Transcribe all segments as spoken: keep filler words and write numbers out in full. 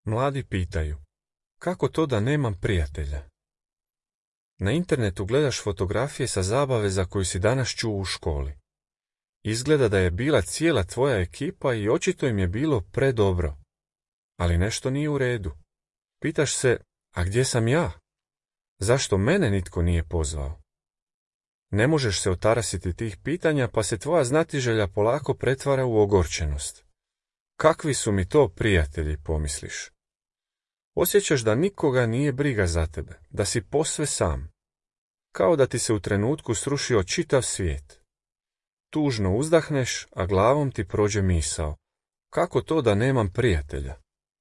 Mladi pitaju, kako to da nemam prijatelja? Na internetu gledaš fotografije sa zabave za koju si danas čuo u školi. Izgleda da je bila cijela tvoja ekipa i očito im je bilo predobro. Ali nešto nije u redu. Pitaš se, a gdje sam ja? Zašto mene nitko nije pozvao? Ne možeš se otarasiti tih pitanja, pa se tvoja znatiželja polako pretvara u ogorčenost. Kakvi su mi to prijatelji, pomisliš? Osjećaš da nikoga nije briga za tebe, da si posve sam. Kao da ti se u trenutku srušio čitav svijet. Tužno uzdahneš, a glavom ti prođe misao. Kako to da nemam prijatelja?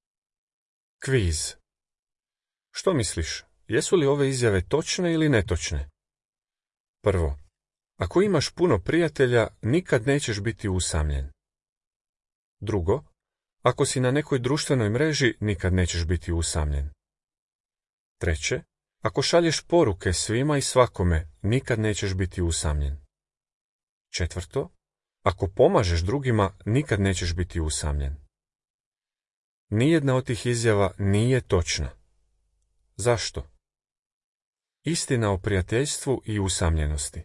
Kviz. Što misliš, jesu li ove izjave točne ili netočne? Prvo, ako imaš puno prijatelja, nikad nećeš biti usamljen. Drugo, ako si na nekoj društvenoj mreži, nikad nećeš biti usamljen. Treće, ako šalješ poruke svima i svakome, nikad nećeš biti usamljen. Četvrto, ako pomažeš drugima, nikad nećeš biti usamljen. Nijedna od tih izjava nije točna. Zašto? Istina o prijateljstvu i usamljenosti.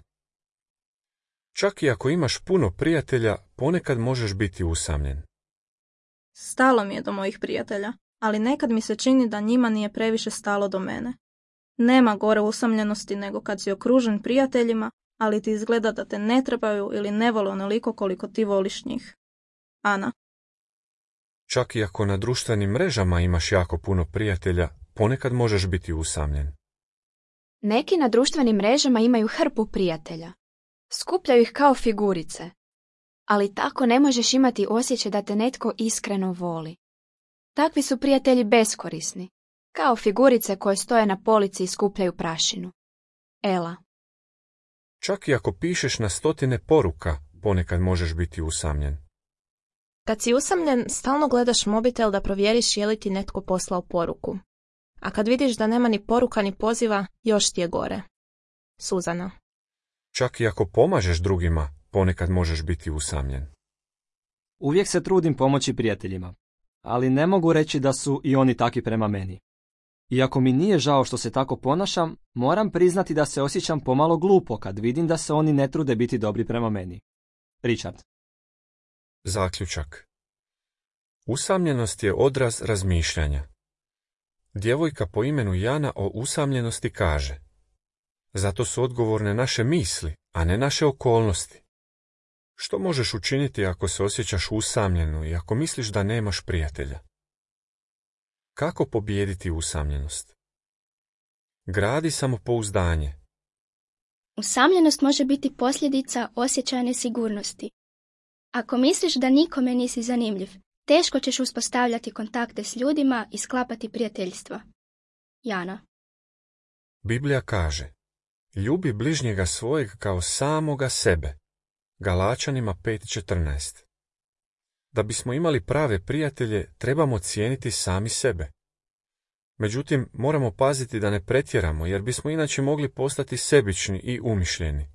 Čak i ako imaš puno prijatelja, ponekad možeš biti usamljen. Stalo mi je do mojih prijatelja, ali nekad mi se čini da njima nije previše stalo do mene. Nema gore usamljenosti nego kad si okružen prijateljima, ali ti izgleda da te ne trebaju ili ne vole onoliko koliko ti voliš njih. Ana. Čak i ako na društvenim mrežama imaš jako puno prijatelja, ponekad možeš biti usamljen. Neki na društvenim mrežama imaju hrpu prijatelja. Skupljaju ih kao figurice. Ali tako ne možeš imati osjećaj da te netko iskreno voli. Takvi su prijatelji beskorisni, kao figurice koje stoje na polici i skupljaju prašinu. Ela. Čak i ako pišeš na stotine poruka, ponekad možeš biti usamljen. Kad si usamljen, stalno gledaš mobitel da provjeriš je li ti netko poslao poruku. A kad vidiš da nema ni poruka ni poziva, još ti je gore. Suzana. Čak i ako pomažeš drugima, ponekad možeš biti usamljen. Uvijek se trudim pomoći prijateljima, ali ne mogu reći da su i oni takvi prema meni. Iako mi nije žao što se tako ponašam, moram priznati da se osjećam pomalo glupo kad vidim da se oni ne trude biti dobri prema meni. Richard. Zaključak. Usamljenost je odraz razmišljanja. Djevojka po imenu Jana o usamljenosti kaže: zato su odgovorne naše misli, a ne naše okolnosti. Što možeš učiniti ako se osjećaš usamljeno i ako misliš da nemaš prijatelja? Kako pobijediti usamljenost? Gradi samopouzdanje. Usamljenost može biti posljedica osjećaja nesigurnosti. Ako misliš da nikome nisi zanimljiv, teško ćeš uspostavljati kontakte s ljudima i sklapati prijateljstva. Jana. Biblija kaže: ljubi bližnjega svojeg kao samoga sebe. Galačanima pet četrnaest. Da bismo imali prave prijatelje, trebamo cijeniti sami sebe. Međutim, moramo paziti da ne pretjeramo, jer bismo inače mogli postati sebični i umišljeni.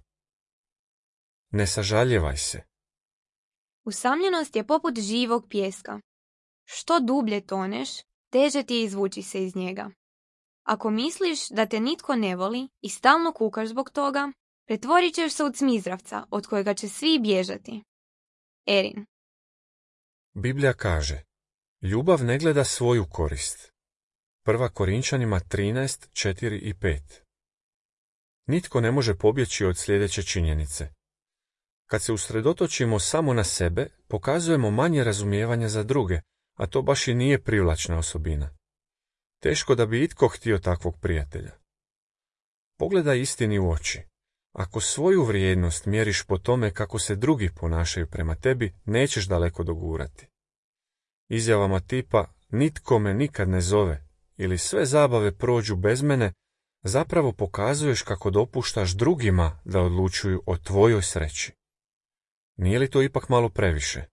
Ne sažaljevaj se. Usamljenost je poput živog pijeska. Što dublje toneš, teže ti je izvući se iz njega. Ako misliš da te nitko ne voli i stalno kukaš zbog toga, pretvorit ćeš se u cmizravca od kojega će svi bježati. Erin. Biblija kaže: ljubav ne gleda svoju korist. Prva Korinčanima trinaest četiri i pet. Nitko ne može pobjeći od sljedeće činjenice. Kad se usredotočimo samo na sebe, pokazujemo manje razumijevanja za druge, a to baš i nije privlačna osobina. Teško da bi itko htio takvog prijatelja. Pogledaj istini u oči. Ako svoju vrijednost mjeriš po tome kako se drugi ponašaju prema tebi, nećeš daleko dogurati. Izjavama tipa "nitko me nikad ne zove" ili "sve zabave prođu bez mene" zapravo pokazuješ kako dopuštaš drugima da odlučuju o tvojoj sreći. Nije li to ipak malo previše?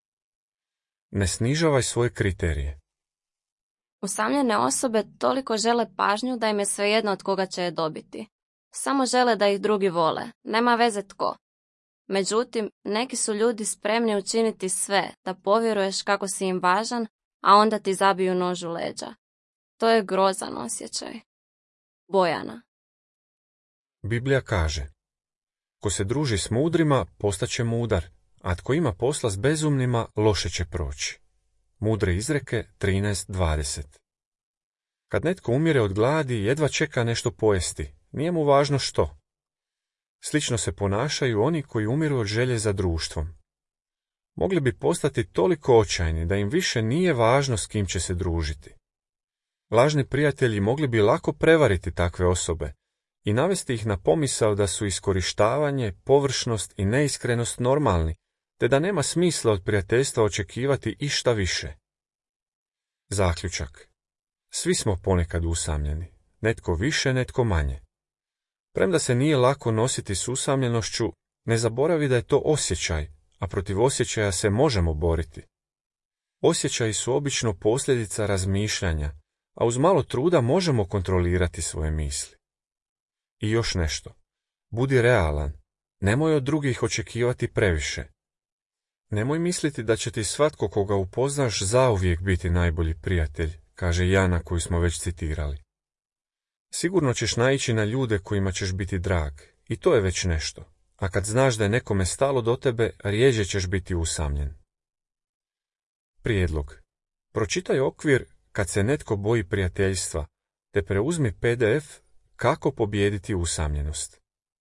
Ne snižavaj svoje kriterije. Usamljene osobe toliko žele pažnju da im je svejedno od koga će je dobiti. Samo žele da ih drugi vole, nema veze tko. Međutim, neki su ljudi spremni učiniti sve da povjeruješ kako si im važan, a onda ti zabiju nož u leđa. To je grozan osjećaj. Bojana. Biblija kaže: ko se druži s mudrima, postaće mudar, a tko ima posla s bezumnima, loše će proći. Mudre izreke trinaest dvadeset. Kad netko umire od gladi, jedva čeka nešto pojesti, nije mu važno što. Slično se ponašaju oni koji umiru od želje za društvom. Mogli bi postati toliko očajni da im više nije važno s kim će se družiti. Lažni prijatelji mogli bi lako prevariti takve osobe i navesti ih na pomisao da su iskorištavanje, površnost i neiskrenost normalni, te da nema smisla od prijateljstva očekivati išta više. Zaključak. Svi smo ponekad usamljeni, netko više, netko manje. Premda se nije lako nositi s usamljenošću, ne zaboravi da je to osjećaj, a protiv osjećaja se možemo boriti. Osjećaji su obično posljedica razmišljanja, a uz malo truda možemo kontrolirati svoje misli. I još nešto. Budi realan. Nemoj od drugih očekivati previše. Nemoj misliti da će ti svatko koga upoznaš zauvijek biti najbolji prijatelj, kaže Jana koju smo već citirali. Sigurno ćeš naići na ljude kojima ćeš biti drag, i to je već nešto. A kad znaš da je nekome stalo do tebe, rjeđe ćeš biti usamljen. Prijedlog. Pročitaj okvir Kad se netko boji prijateljstva, te preuzmi P D F Kako pobijediti usamljenost.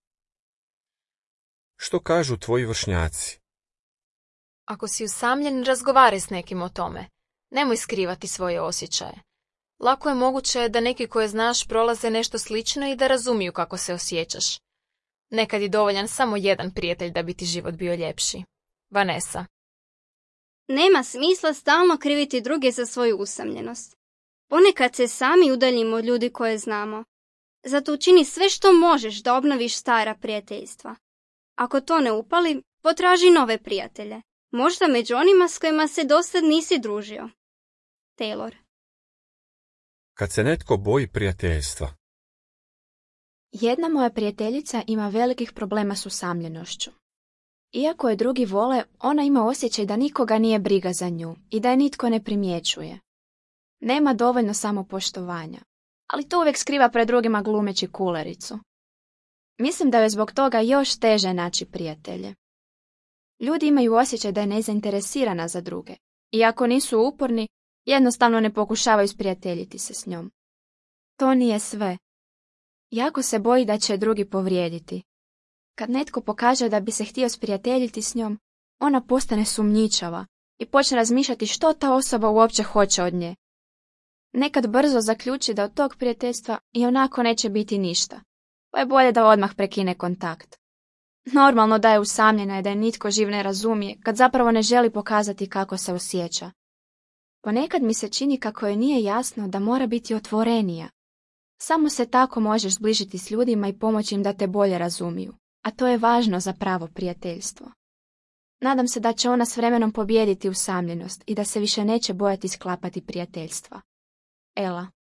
Što kažu tvoji vršnjaci? Ako si usamljen, razgovaraj s nekim o tome. Nemoj skrivati svoje osjećaje. Lako je moguće da neki koje znaš prolaze nešto slično i da razumiju kako se osjećaš. Nekad je dovoljan samo jedan prijatelj da bi ti život bio ljepši. Vanessa. Nema smisla stalno kriviti druge za svoju usamljenost. Ponekad se sami udaljimo od ljudi koje znamo. Zato učini sve što možeš da obnoviš stara prijateljstva. Ako to ne upali, potraži nove prijatelje. Možda među onima s kojima se dosad nisi družio. Taylor. Kad se netko boji prijateljstva. Jedna moja prijateljica ima velikih problema s usamljenošću. Iako je drugi vole, ona ima osjećaj da nikoga nije briga za nju i da je nitko ne primjećuje. Nema dovoljno samopoštovanja, ali to uvijek skriva pred drugima glumeći kulericu. Mislim da je zbog toga još teže naći prijatelje. Ljudi imaju osjećaj da je nezainteresirana za druge, i ako nisu uporni, jednostavno ne pokušavaju sprijateljiti se s njom. To nije sve. Jako se boji da će drugi povrijediti. Kad netko pokaže da bi se htio sprijateljiti s njom, ona postane sumnjičava i počne razmišljati što ta osoba uopće hoće od nje. Nekad brzo zaključi da od tog prijateljstva i onako neće biti ništa, pa je bolje da odmah prekine kontakt. Normalno da je usamljena i da je nitko živ ne razumije, kad zapravo ne želi pokazati kako se osjeća. Ponekad mi se čini kako joj nije jasno da mora biti otvorenija. Samo se tako možeš zbližiti s ljudima i pomoći im da te bolje razumiju, a to je važno za pravo prijateljstvo. Nadam se da će ona s vremenom pobijediti usamljenost i da se više neće bojati sklapati prijateljstva. Ela.